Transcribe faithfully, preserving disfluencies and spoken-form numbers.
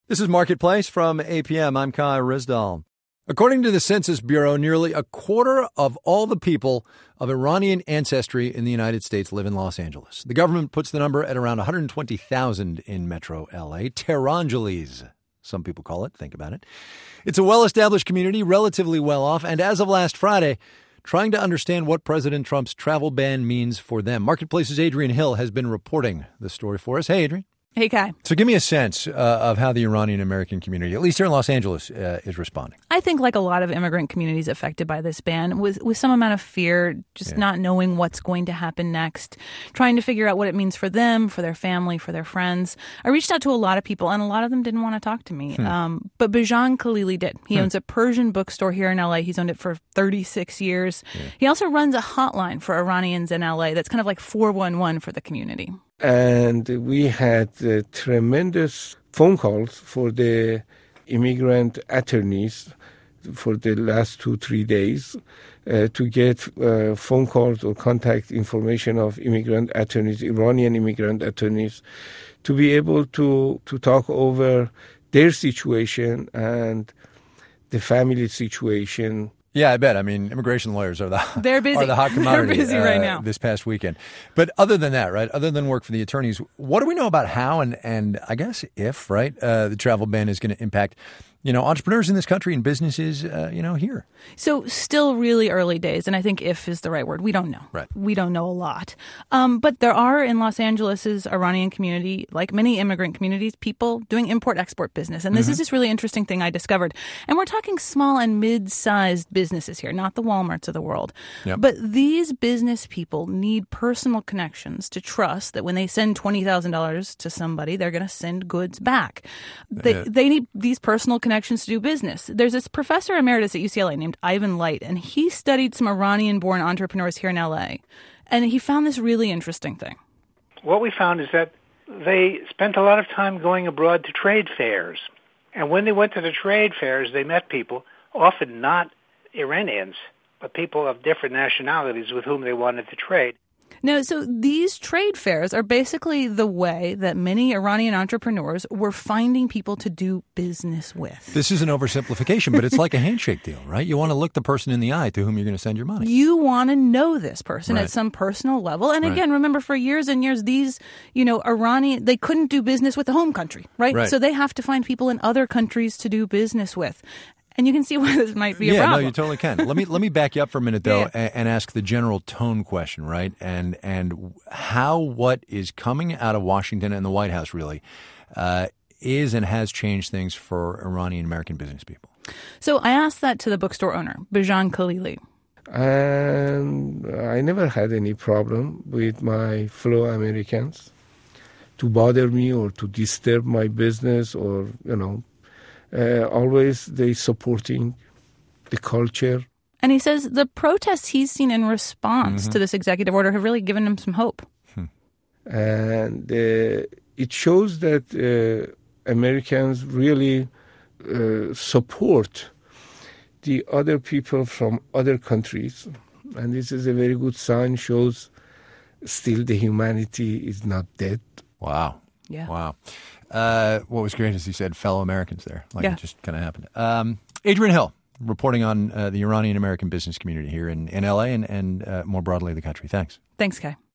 This is Marketplace from A P M. I'm Kai Rizdal. According to the Census Bureau, nearly a quarter of all the people of Iranian ancestry in the United States live in Los Angeles. The government puts the number at around one hundred twenty thousand in metro L A. Tehrangeles, some people call it. Think about it. It's a well-established community, relatively well-off, and as of last Friday, trying to understand what President Trump's travel ban means for them. Marketplace's Adrian Hill has been reporting the story for us. Hey, Adrian. Hey, Kai. So give me a sense uh, of how the Iranian-American community, at least here in Los Angeles, uh, is responding. I think like a lot of immigrant communities affected by this ban, with, with some amount of fear, just yeah. not knowing what's going to happen next, trying to figure out what it means for them, for their family, for their friends. I reached out to a lot of people, and a lot of them didn't want to talk to me. Hmm. Um, but Bijan Khalili did. He hmm. owns a Persian bookstore here in L A. He's owned it for thirty-six years. Yeah. He also runs a hotline for Iranians in L A that's kind of like four one one for the community. And we had uh, tremendous phone calls for the immigrant attorneys for the last two, three days uh, to get uh, phone calls or contact information of immigrant attorneys, Iranian immigrant attorneys, to be able to, to talk over their situation and the family situation. Yeah, I bet. I mean, immigration lawyers are the They're busy. are the hot commodity. They're busy uh, right now. This past weekend. But other than that, right, other than work for the attorneys, what do we know about how and, and I guess if, right, uh, the travel ban is going to impact, you know, entrepreneurs in this country and businesses, uh, you know, here? So still really early days, and I think if is the right word. We don't know. Right. We don't know a lot. Um, but there are in Los Angeles' Iranian community, like many immigrant communities, people doing import-export business. And this mm-hmm. is this really interesting thing I discovered. And we're talking small and mid-sized businesses here, not the Walmarts of the world. Yep. But these business people need personal connections to trust that when they send twenty thousand dollars to somebody, they're going to send goods back. They, uh, they need these personal connections connections to do business. There's this professor emeritus at U C L A named Ivan Light, and he studied some Iranian-born entrepreneurs here in L A, and he found this really interesting thing. What we found is that they spent a lot of time going abroad to trade fairs, and when they went to the trade fairs, they met people, often not Iranians, but people of different nationalities with whom they wanted to trade. No, so these trade fairs are basically the way that many Iranian entrepreneurs were finding people to do business with. This is an oversimplification, but it's like a handshake deal, right? You want to look the person in the eye to whom you're going to send your money. You want to know this person right. at some personal level. And right. again, remember, for years and years, these, you know, Iranian, they couldn't do business with the home country, right? right? So they have to find people in other countries to do business with. And you can see why this might be yeah, a problem. Yeah, no, you totally can. Let me let me back you up for a minute, though, yeah. and, and ask the general tone question, right? And and how what is coming out of Washington and the White House really uh, is and has changed things for Iranian American business people. So I asked that to the bookstore owner, Bijan Khalili. And I never had any problem with my fellow Americans to bother me or to disturb my business or, you know, Uh, always they supporting the culture. And he says the protests he's seen in response mm-hmm. to this executive order have really given him some hope. Hmm. And uh, it shows that uh, Americans really uh, support the other people from other countries. And this is a very good sign, shows still the humanity is not dead. Wow. Yeah. Wow. Uh, what was great is he said fellow Americans there, like yeah. it just kind of happened. Um, Adrian Hill, reporting on uh, the Iranian-American business community here in, in L A and, and uh, more broadly the country. Thanks. Thanks, Kai.